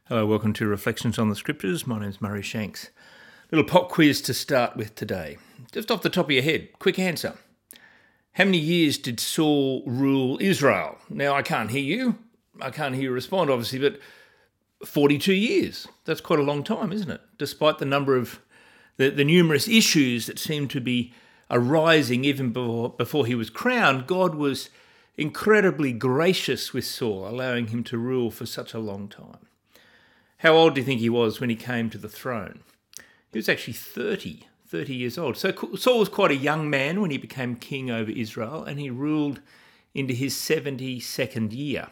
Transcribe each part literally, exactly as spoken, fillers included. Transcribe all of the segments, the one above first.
Hello, welcome to Reflections on the Scriptures. My name's Murray Shanks. Little pop quiz to start with today. Just off the top of your head, quick answer. How many years did Saul rule Israel? Now, I can't hear you. I can't hear you respond, obviously, but forty-two years. That's quite a long time, isn't it? Despite the number of, the, the numerous issues that seem to be arising even before, before he was crowned, God was incredibly gracious with Saul, allowing him to rule for such a long time. How old do you think he was when he came to the throne? He was actually thirty, thirty years old. So Saul was quite a young man when he became king over Israel, and he ruled into his seventy-second year.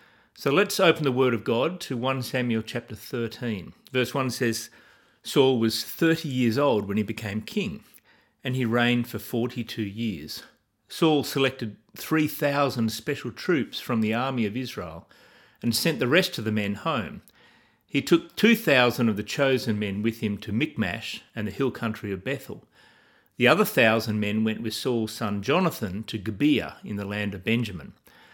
So let's open the Word of God to First Samuel chapter thirteen. Verse one says, Saul was thirty years old when he became king, and he reigned for forty-two years. Saul selected three thousand special troops from the army of Israel and sent the rest of the men home. He took two thousand of the chosen men with him to Michmash and the hill country of Bethel. The other thousand men went with Saul's son Jonathan to Gibeah in the land of Benjamin.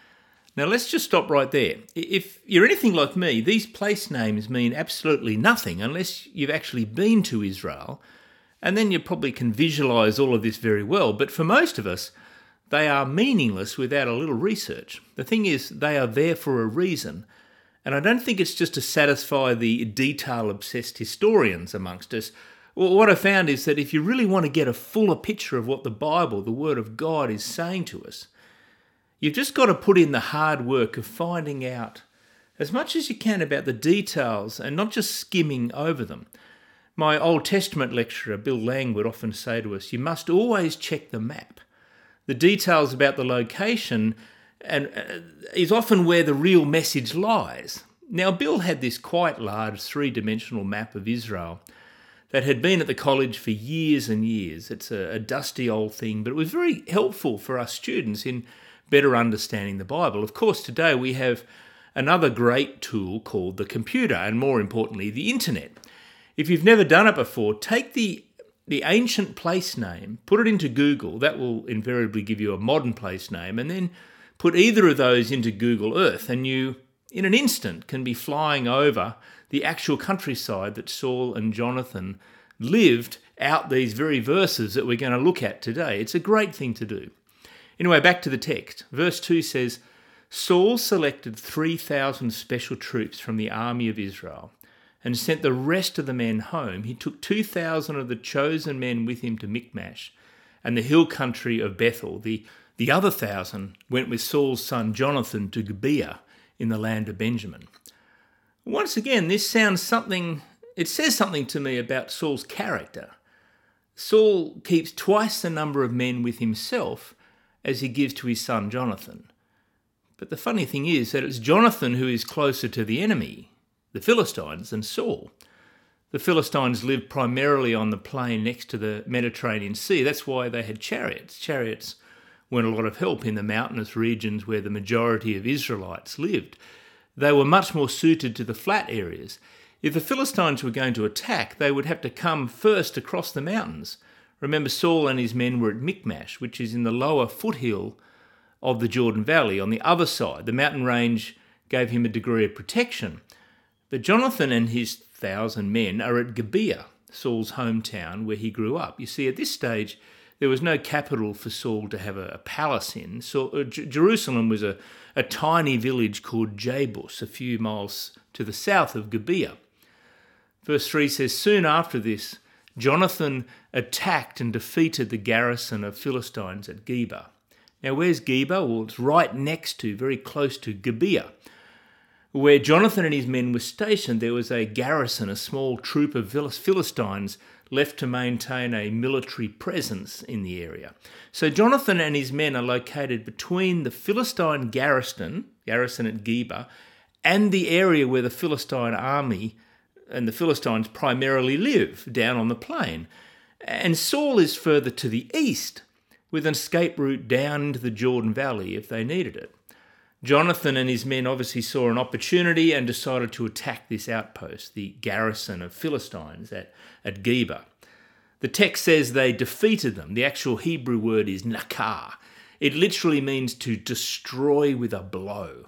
Now let's just stop right there. If you're anything like me, these place names mean absolutely nothing unless you've actually been to Israel, and then you probably can visualise all of this very well. But for most of us, they are meaningless without a little research. The thing is, they are there for a reason. And I don't think it's just to satisfy the detail-obsessed historians amongst us. Well, what I found is that if you really want to get a fuller picture of what the Bible, the Word of God, is saying to us, you've just got to put in the hard work of finding out as much as you can about the details and not just skimming over them. My Old Testament lecturer, Bill Lang, would often say to us, you must always check the map. The details about the location and uh, is often where the real message lies. Now, Bill had this quite large three-dimensional map of Israel that had been at the college for years and years. It's a, a dusty old thing, but it was very helpful for us students in better understanding the Bible. Of course, today we have another great tool called the computer, and more importantly, the internet. If you've never done it before, take the the ancient place name, put it into Google. That will invariably give you a modern place name, and then put either of those into Google Earth, and you, in an instant, can be flying over the actual countryside that Saul and Jonathan lived out these very verses that we're going to look at today. It's a great thing to do. Anyway, back to the text. Verse two says, Saul selected three thousand special troops from the army of Israel and sent the rest of the men home. He took two thousand of the chosen men with him to Michmash and the hill country of Bethel. The The other thousand went with Saul's son Jonathan to Gibeah in the land of Benjamin. Once again, this sounds something, it says something to me about Saul's character. Saul keeps twice the number of men with himself as he gives to his son Jonathan. But the funny thing is that it's Jonathan who is closer to the enemy, the Philistines, than Saul. The Philistines lived primarily on the plain next to the Mediterranean Sea. That's why they had chariots. Chariots weren't a lot of help in the mountainous regions where the majority of Israelites lived. They were much more suited to the flat areas. If the Philistines were going to attack, they would have to come first across the mountains. Remember, Saul and his men were at Michmash, which is in the lower foothill of the Jordan Valley. On the other side, the mountain range gave him a degree of protection. But Jonathan and his thousand men are at Gibeah, Saul's hometown, where he grew up. You see, at this stage, there was no capital for Saul to have a, a palace in. So uh, J- Jerusalem was a, a tiny village called Jebus, a few miles to the south of Gibeah. Verse three says, soon after this, Jonathan attacked and defeated the garrison of Philistines at Geba. Now, where's Geba? Well, it's right next to, very close to Gibeah. Where Jonathan and his men were stationed, there was a garrison, a small troop of Philistines left to maintain a military presence in the area. So Jonathan and his men are located between the Philistine garrison, garrison at Geba, and the area where the Philistine army and the Philistines primarily live, down on the plain. And Saul is further to the east, with an escape route down into the Jordan Valley if they needed it. Jonathan and his men obviously saw an opportunity and decided to attack this outpost, the garrison of Philistines at, at Geba. The text says they defeated them. The actual Hebrew word is nakar. It literally means to destroy with a blow.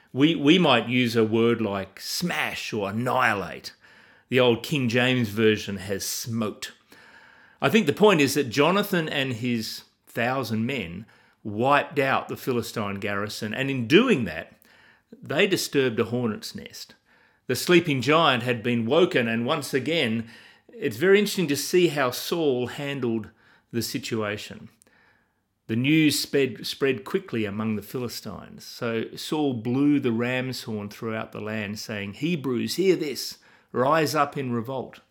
We, we might use a word like smash or annihilate. The old King James Version has smote. I think the point is that Jonathan and his thousand men wiped out the Philistine garrison, and in doing that, they disturbed a hornet's nest. The sleeping giant had been woken, and once again, it's very interesting to see how Saul handled the situation. The news spread, spread quickly among the Philistines. So Saul blew the ram's horn throughout the land, saying, "Hebrews, hear this, rise up in revolt."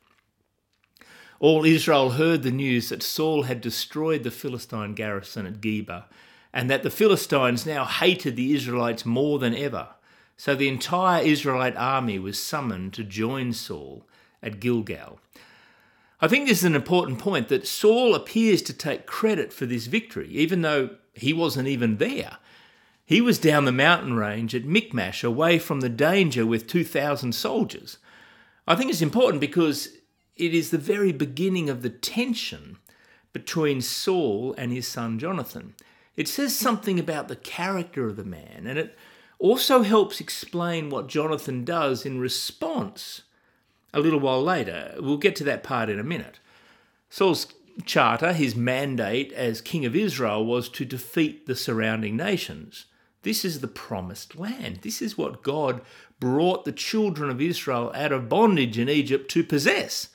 All Israel heard the news that Saul had destroyed the Philistine garrison at Geba, and that the Philistines now hated the Israelites more than ever. So the entire Israelite army was summoned to join Saul at Gilgal. I think this is an important point, that Saul appears to take credit for this victory, even though he wasn't even there. He was down the mountain range at Michmash, away from the danger with two thousand soldiers. I think it's important because it is the very beginning of the tension between Saul and his son Jonathan. It says something about the character of the man, and it also helps explain what Jonathan does in response a little while later. We'll get to that part in a minute. Saul's charter, his mandate as king of Israel, was to defeat the surrounding nations. This is the promised land. This is what God brought the children of Israel out of bondage in Egypt to possess.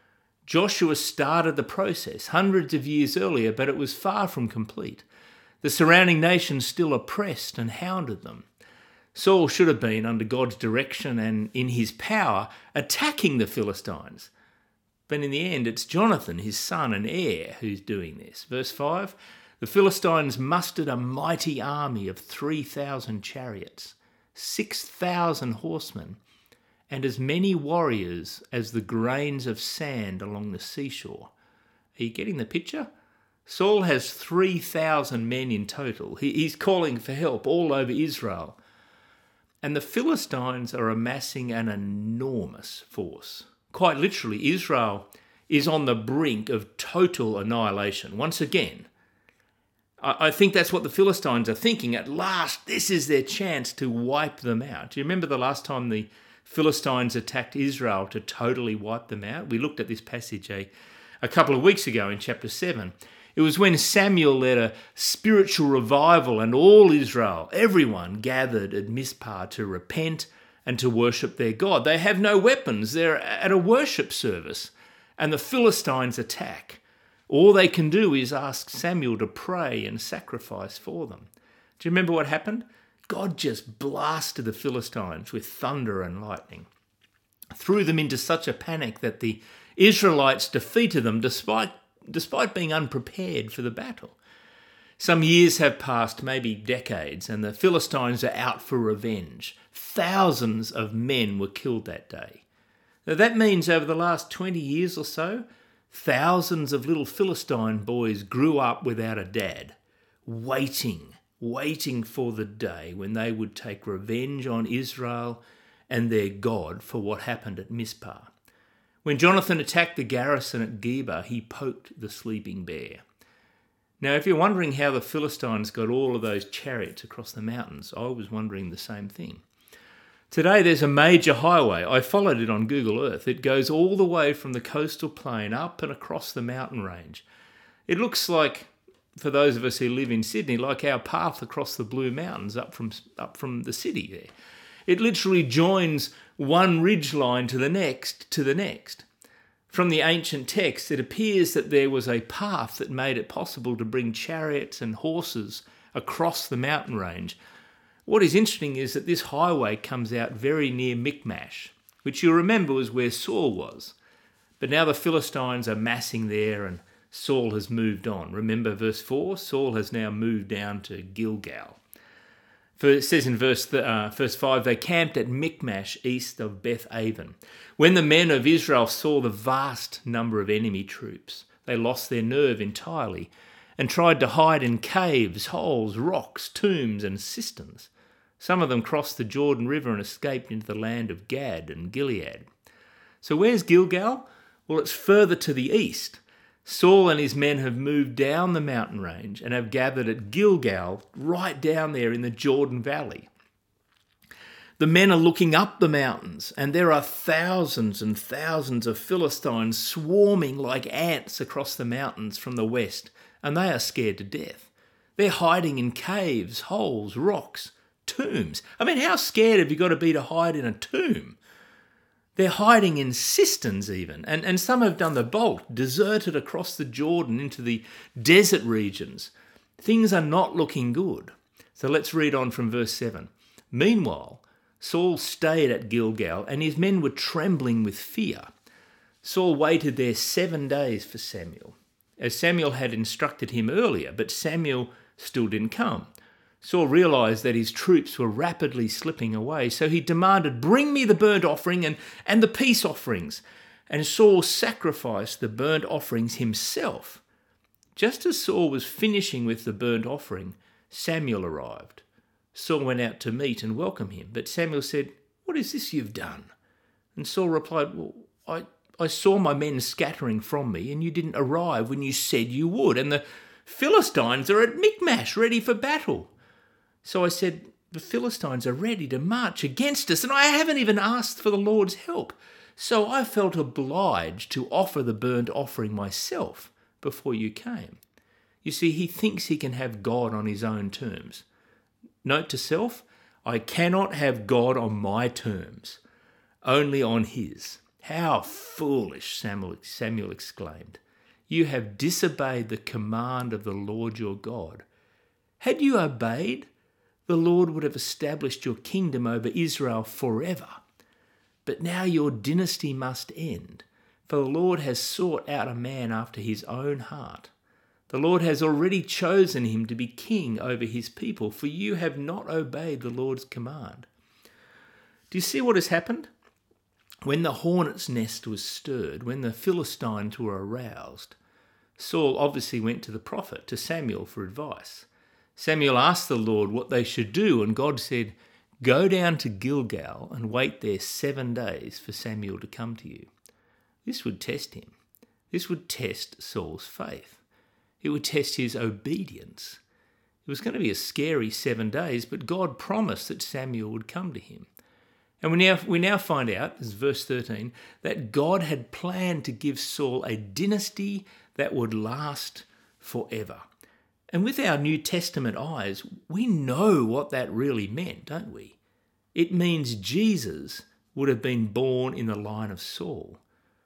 Joshua started the process hundreds of years earlier, but it was far from complete. The surrounding nations still oppressed and hounded them. Saul should have been, under God's direction and in his power, attacking the Philistines. But in the end, it's Jonathan, his son and heir, who's doing this. Verse five, the Philistines mustered a mighty army of three thousand chariots, six thousand horsemen, and as many warriors as the grains of sand along the seashore. Are you getting the picture? Saul has three thousand men in total. He, he's calling for help all over Israel. And the Philistines are amassing an enormous force. Quite literally, Israel is on the brink of total annihilation. Once again, I, I think that's what the Philistines are thinking. At last, this is their chance to wipe them out. Do you remember the last time the Philistines attacked Israel to totally wipe them out? We looked at this passage a, a couple of weeks ago in chapter seven. It was when Samuel led a spiritual revival and all Israel, everyone, gathered at Mizpah to repent and to worship their God. They have no weapons. They're at a worship service, and the Philistines attack. All they can do is ask Samuel to pray and sacrifice for them. Do you remember what happened? God just blasted the Philistines with thunder and lightning, threw them into such a panic that the Israelites defeated them despite despite being unprepared for the battle. Some years have passed, maybe decades, and the Philistines are out for revenge. Thousands of men were killed that day. Now that means over the last twenty years or so, thousands of little Philistine boys grew up without a dad, waiting, waiting for the day when they would take revenge on Israel and their God for what happened at Mizpah. When Jonathan attacked the garrison at Geba, he poked the sleeping bear. Now, if you're wondering how the Philistines got all of those chariots across the mountains, I was wondering the same thing. Today, there's a major highway. I followed it on Google Earth. It goes all the way from the coastal plain up and across the mountain range. It looks like, for those of us who live in Sydney, like our path across the Blue Mountains up from up from the city there. It literally joins one ridge line to the next, to the next. From the ancient text, it appears that there was a path that made it possible to bring chariots and horses across the mountain range. What is interesting is that this highway comes out very near Michmash, which you'll remember was where Saul was. But now the Philistines are massing there and Saul has moved on. Remember verse four? Saul has now moved down to Gilgal. For it says in verse, uh, verse five, they camped at Michmash east of Beth Aven. When the men of Israel saw the vast number of enemy troops, they lost their nerve entirely and tried to hide in caves, holes, rocks, tombs and cisterns. Some of them crossed the Jordan River and escaped into the land of Gad and Gilead. So where's Gilgal? Well, it's further to the east. Saul and his men have moved down the mountain range and have gathered at Gilgal, right down there in the Jordan Valley. The men are looking up the mountains, and there are thousands and thousands of Philistines swarming like ants across the mountains from the west, and they are scared to death. They're hiding in caves, holes, rocks, tombs. I mean, how scared have you got to be to hide in a tomb? They're hiding in cisterns even, and, and some have done the bolt, deserted across the Jordan into the desert regions. Things are not looking good. So let's read on from verse seven. Meanwhile, Saul stayed at Gilgal, and his men were trembling with fear. Saul waited there seven days for Samuel, as Samuel had instructed him earlier, but Samuel still didn't come. Saul realised that his troops were rapidly slipping away, so he demanded, "Bring me the burnt offering and, and the peace offerings." And Saul sacrificed the burnt offerings himself. Just as Saul was finishing with the burnt offering, Samuel arrived. Saul went out to meet and welcome him, but Samuel said, "What is this you've done?" And Saul replied, "Well, I, I saw my men scattering from me, and you didn't arrive when you said you would, and the Philistines are at Michmash, ready for battle. So I said, the Philistines are ready to march against us, and I haven't even asked for the Lord's help. So I felt obliged to offer the burnt offering myself before you came." You see, he thinks he can have God on his own terms. Note to self, I cannot have God on my terms, only on his. "How foolish," Samuel, Samuel exclaimed. "You have disobeyed the command of the Lord your God. Had you obeyed, the Lord would have established your kingdom over Israel forever. But now your dynasty must end, for the Lord has sought out a man after his own heart. The Lord has already chosen him to be king over his people, for you have not obeyed the Lord's command." Do you see what has happened? When the hornet's nest was stirred, when the Philistines were aroused, Saul obviously went to the prophet, to Samuel, for advice. Samuel asked the Lord what they should do, and God said, "Go down to Gilgal and wait there seven days for Samuel to come to you." This would test him. This would test Saul's faith. It would test his obedience. It was going to be a scary seven days, but God promised that Samuel would come to him. And we now, we now find out, as verse thirteen, that God had planned to give Saul a dynasty that would last forever. And with our New Testament eyes, we know what that really meant, don't we? It means Jesus would have been born in the line of Saul.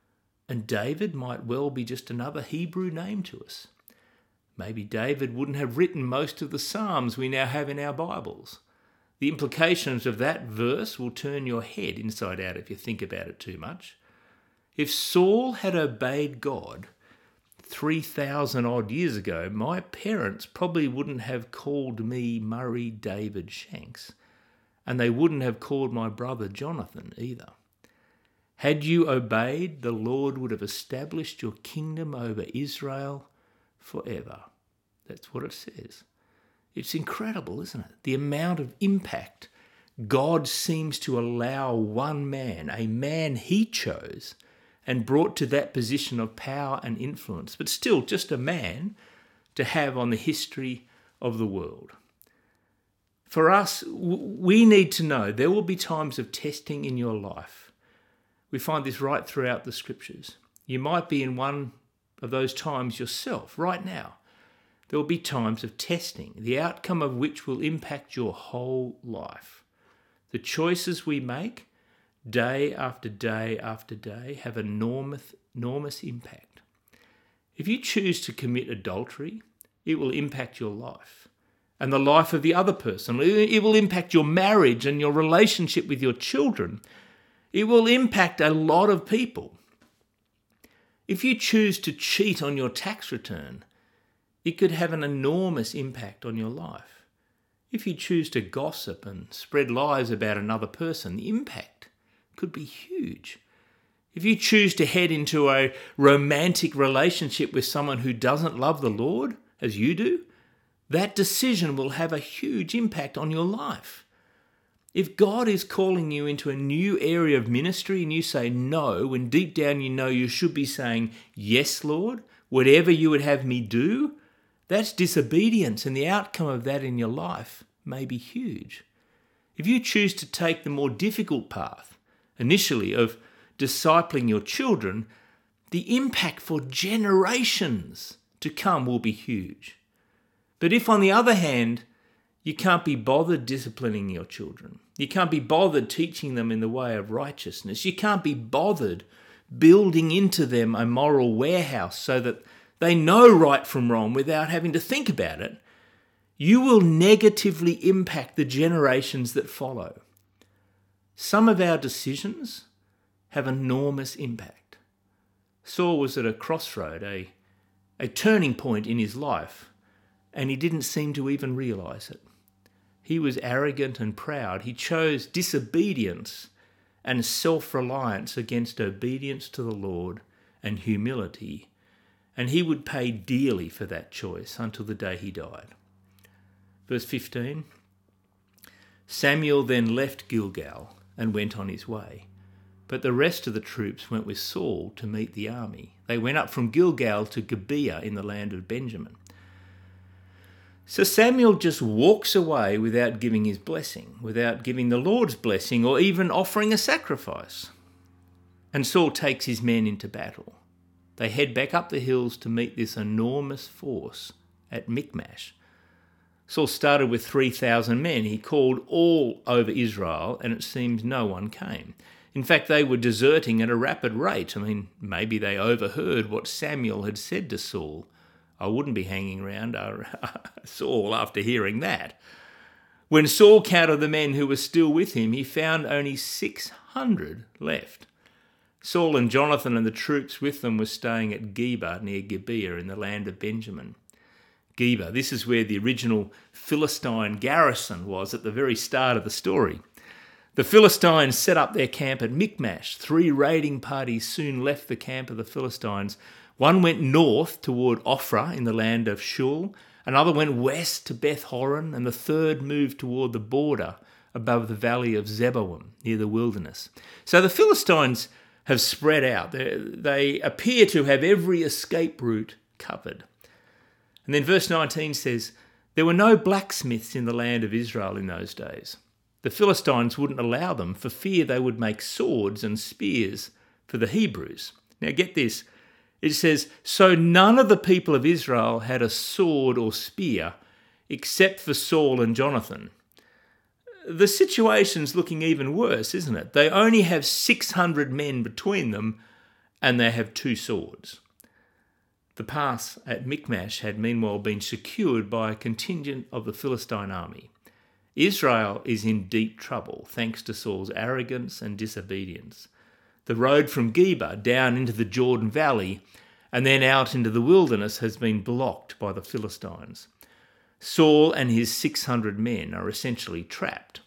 And David might well be just another Hebrew name to us. Maybe David wouldn't have written most of the Psalms we now have in our Bibles. The implications of that verse will turn your head inside out if you think about it too much. If Saul had obeyed God three thousand odd years ago, my parents probably wouldn't have called me Murray David Shanks, and they wouldn't have called my brother Jonathan either. Had you obeyed, the Lord would have established your kingdom over Israel forever. That's what it says. It's incredible, isn't it? The amount of impact God seems to allow one man, a man he chose, and brought to that position of power and influence, but still just a man, to have on the history of the world. For us, we need to know there will be times of testing in your life. We find this right throughout the scriptures. You might be in one of those times yourself right now. There will be times of testing, the outcome of which will impact your whole life. The choices we make day after day after day have enormous, enormous impact. If you choose to commit adultery, it will impact your life and the life of the other person. It will impact your marriage and your relationship with your children. It will impact a lot of people. If you choose to cheat on your tax return, it could have an enormous impact on your life. If you choose to gossip and spread lies about another person, the impact could be huge. If you choose to head into a romantic relationship with someone who doesn't love the Lord as you do, that decision will have a huge impact on your life. If God is calling you into a new area of ministry and you say no, when deep down you know you should be saying, "Yes, Lord, whatever you would have me do," that's disobedience, and the outcome of that in your life may be huge. If you choose to take the more difficult path, initially of discipling your children, the impact for generations to come will be huge. But if, on the other hand, you can't be bothered disciplining your children, you can't be bothered teaching them in the way of righteousness, you can't be bothered building into them a moral warehouse so that they know right from wrong without having to think about it, you will negatively impact the generations that follow. Some of our decisions have enormous impact. Saul was at a crossroad, a, a turning point in his life, and he didn't seem to even realise it. He was arrogant and proud. He chose disobedience and self-reliance against obedience to the Lord and humility, and he would pay dearly for that choice until the day he died. Verse fifteen, Samuel then left Gilgal and went on his way, but the rest of the troops went with Saul to meet the army. They went up from Gilgal to Gibeah in the land of Benjamin. So Samuel just walks away without giving his blessing, without giving the Lord's blessing, or even offering a sacrifice. And Saul takes his men into battle. They head back up the hills to meet this enormous force at Michmash. Saul started with three thousand men. He called all over Israel, and it seems no one came. In fact, they were deserting at a rapid rate. I mean, maybe they overheard what Samuel had said to Saul. I wouldn't be hanging around Saul after hearing that. When Saul counted the men who were still with him, he found only six hundred left. Saul and Jonathan and the troops with them were staying at Geba near Gibeah in the land of Benjamin. Geba, this is where the original Philistine garrison was at the very start of the story. The Philistines set up their camp at Michmash. Three raiding parties soon left the camp of the Philistines. One went north toward Ophrah in the land of Shul, another went west to Beth Horon, and the third moved toward the border above the valley of Zeboim near the wilderness. So the Philistines have spread out. They, they appear to have every escape route covered. And then verse nineteen says, there were no blacksmiths in the land of Israel in those days. The Philistines wouldn't allow them for fear they would make swords and spears for the Hebrews. Now get this. It says, so none of the people of Israel had a sword or spear except for Saul and Jonathan. The situation's looking even worse, isn't it? They only have six hundred men between them and they have two swords. The pass at Michmash had meanwhile been secured by a contingent of the Philistine army. Israel is in deep trouble thanks to Saul's arrogance and disobedience. The road from Geba down into the Jordan Valley and then out into the wilderness has been blocked by the Philistines. Saul and his six hundred men are essentially trapped.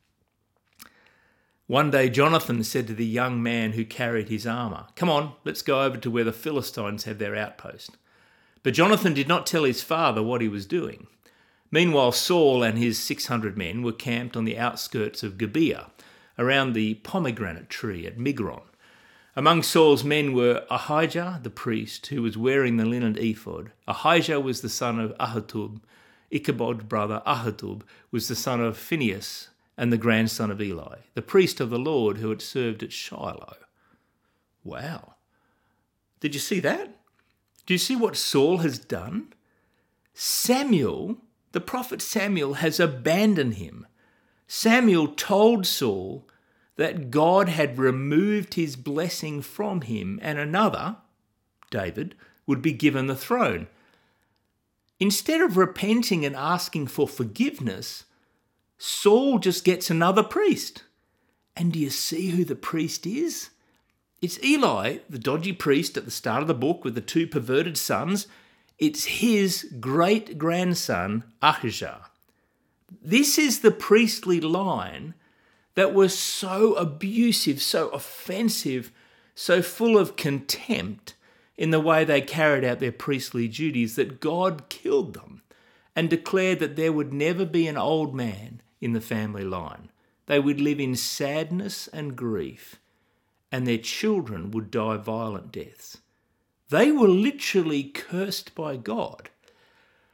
One day Jonathan said to the young man who carried his armour, come on, let's go over to where the Philistines have their outpost. But Jonathan did not tell his father what he was doing. Meanwhile, Saul and his six hundred men were camped on the outskirts of Gibeah, around the pomegranate tree at Migron. Among Saul's men were Ahijah, the priest, who was wearing the linen ephod. Ahijah was the son of Ahitub. Ichabod's brother Ahitub was the son of Phinehas and the grandson of Eli, the priest of the Lord who had served at Shiloh. Wow. Did you see that? Do you see what Saul has done? Samuel, the prophet Samuel, has abandoned him. Samuel told Saul that God had removed his blessing from him and another, David, would be given the throne. Instead of repenting and asking for forgiveness, Saul just gets another priest. And do you see who the priest is? It's Eli, the dodgy priest at the start of the book with the two perverted sons. It's his great-grandson, Ahijah. This is the priestly line that was so abusive, so offensive, so full of contempt in the way they carried out their priestly duties that God killed them and declared that there would never be an old man in the family line. They would live in sadness and grief, and their children would die violent deaths. They were literally cursed by God.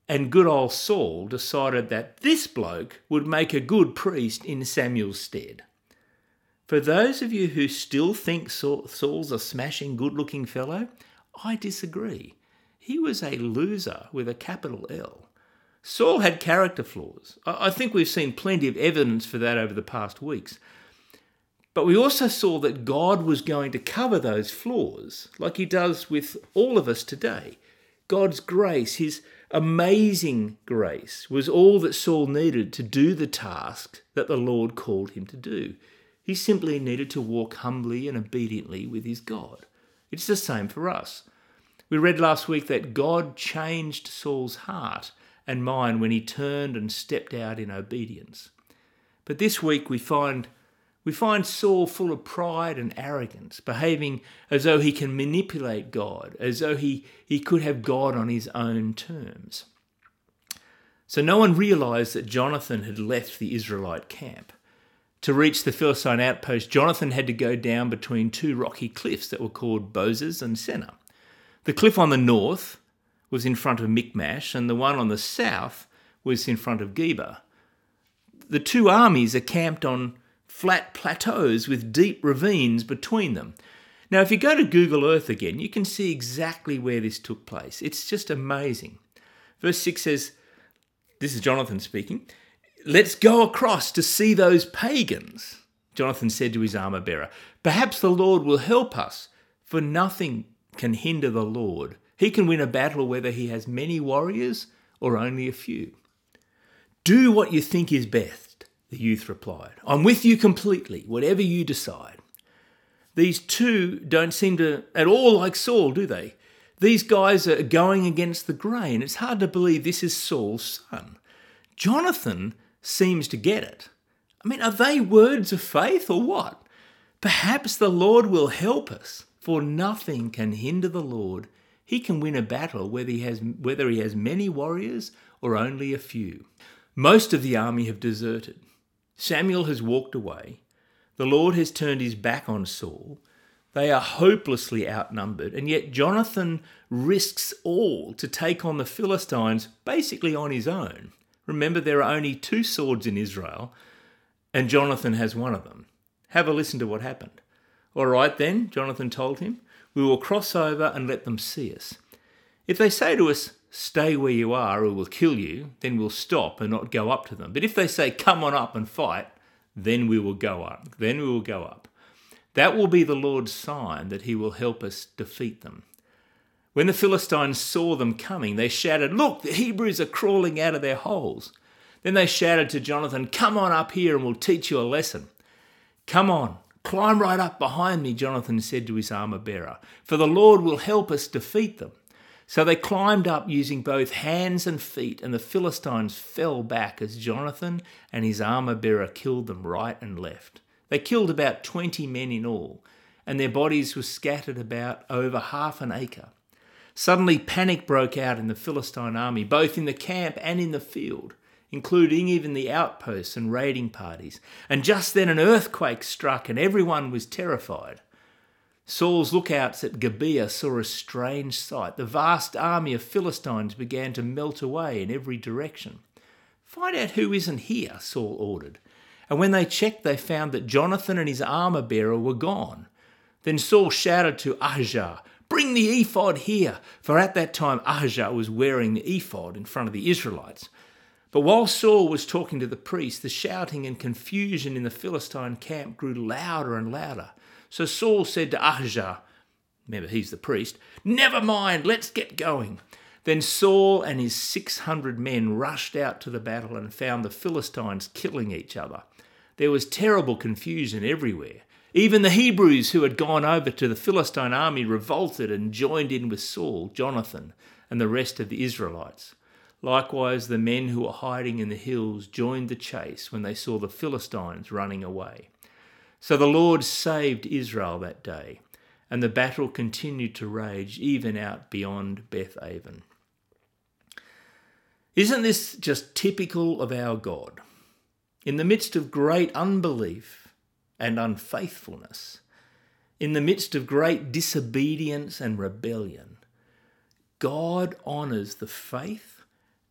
And good old Saul decided that this bloke would make a good priest in Samuel's stead. For those of you who still think Saul's a smashing, good-looking fellow, I disagree. He was a loser with a capital L. Saul had character flaws. I think we've seen plenty of evidence for that over the past weeks. But we also saw that God was going to cover those flaws, like he does with all of us today. God's grace, his amazing grace, was all that Saul needed to do the task that the Lord called him to do. He simply needed to walk humbly and obediently with his God. It's the same for us. We read last week that God changed Saul's heart and mind when he turned and stepped out in obedience. But this week we find we find Saul full of pride and arrogance, behaving as though he can manipulate God, as though he, he could have God on his own terms. So no one realised that Jonathan had left the Israelite camp. To reach the Philistine outpost, Jonathan had to go down between two rocky cliffs that were called Bozez and Seneh. The cliff on the north was in front of Michmash, and the one on the south was in front of Geba. The two armies are camped on flat plateaus with deep ravines between them. Now, if you go to Google Earth again, you can see exactly where this took place. It's just amazing. Verse six says, this is Jonathan speaking, "Let's go across to see those pagans." Jonathan said to his armor bearer, "Perhaps the Lord will help us, for nothing can hinder the Lord. He can win a battle whether he has many warriors or only a few." "Do what you think is best," the youth replied. "I'm with you completely, whatever you decide." These two don't seem to at all like Saul, do they? These guys are going against the grain. It's hard to believe this is Saul's son. Jonathan seems to get it. I mean, are they words of faith or what? "Perhaps the Lord will help us, for nothing can hinder the Lord. He can win a battle whether he has, whether he has many warriors or only a few." Most of the army have deserted. Samuel has walked away. The Lord has turned his back on Saul. They are hopelessly outnumbered, and yet Jonathan risks all to take on the Philistines basically on his own. Remember, there are only two swords in Israel, and Jonathan has one of them. Have a listen to what happened. "All right then," Jonathan told him, "we will cross over and let them see us. If they say to us, 'Stay where you are or we'll kill you,' then we'll stop and not go up to them. But if they say, 'Come on up and fight,' then we will go up. Then we will go up. That will be the Lord's sign that he will help us defeat them." When the Philistines saw them coming, they shouted, "Look, the Hebrews are crawling out of their holes." Then they shouted to Jonathan, "Come on up here and we'll teach you a lesson." "Come on, climb right up behind me," Jonathan said to his armor bearer, "for the Lord will help us defeat them." So they climbed up using both hands and feet, and the Philistines fell back as Jonathan and his armor bearer killed them right and left. They killed about twenty men in all, and their bodies were scattered about over half an acre. Suddenly panic broke out in the Philistine army, both in the camp and in the field, including even the outposts and raiding parties. And just then an earthquake struck and everyone was terrified. Saul's lookouts at Gibeah saw a strange sight. The vast army of Philistines began to melt away in every direction. "Find out who isn't here," Saul ordered. And when they checked, they found that Jonathan and his armor-bearer were gone. Then Saul shouted to Ahijah, "Bring the ephod here," for at that time Ahijah was wearing the ephod in front of the Israelites. But while Saul was talking to the priest, the shouting and confusion in the Philistine camp grew louder and louder. So Saul said to Ahijah, remember he's the priest, "Never mind, let's get going." Then Saul and his six hundred men rushed out to the battle and found the Philistines killing each other. There was terrible confusion everywhere. Even the Hebrews who had gone over to the Philistine army revolted and joined in with Saul, Jonathan, and the rest of the Israelites. Likewise, the men who were hiding in the hills joined the chase when they saw the Philistines running away. So the Lord saved Israel that day, and the battle continued to rage even out beyond Beth-aven. Isn't this just typical of our God? In the midst of great unbelief and unfaithfulness, in the midst of great disobedience and rebellion, God honours the faith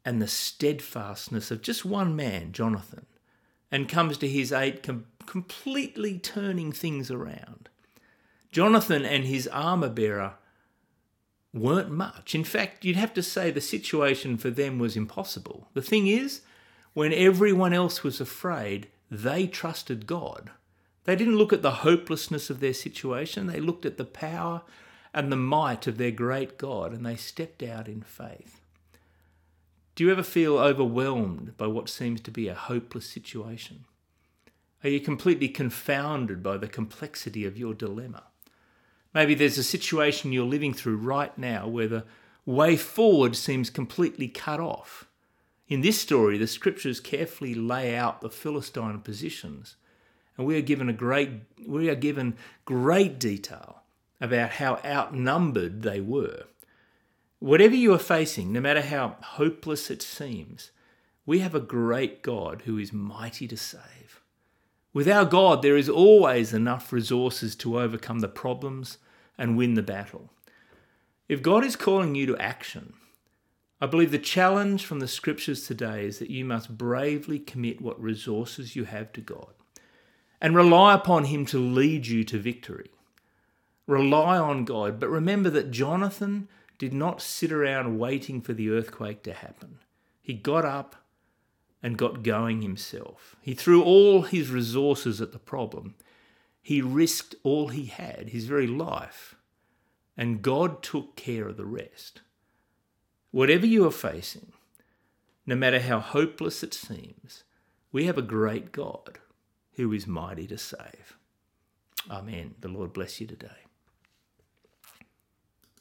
and the steadfastness of just one man, Jonathan, and comes to his aid, com- completely turning things around. Jonathan and his armour bearer weren't much. In fact, you'd have to say the situation for them was impossible. The thing is, when everyone else was afraid, they trusted God. They didn't look at the hopelessness of their situation. They looked at the power and the might of their great God, and they stepped out in faith. Do you ever feel overwhelmed by what seems to be a hopeless situation? Are you completely confounded by the complexity of your dilemma? Maybe there's a situation you're living through right now where the way forward seems completely cut off. In this story, the scriptures carefully lay out the Philistine positions, and we are given a great we are given great detail about how outnumbered they were. Whatever you are facing, no matter how hopeless it seems, we have a great God who is mighty to save. With our God, there is always enough resources to overcome the problems and win the battle. If God is calling you to action, I believe the challenge from the scriptures today is that you must bravely commit what resources you have to God and rely upon him to lead you to victory. Rely on God, but remember that Jonathan did not sit around waiting for the earthquake to happen. He got up and got going himself. He threw all his resources at the problem. He risked all he had, his very life, and God took care of the rest. Whatever you are facing, no matter how hopeless it seems, we have a great God who is mighty to save. Amen. The Lord bless you today.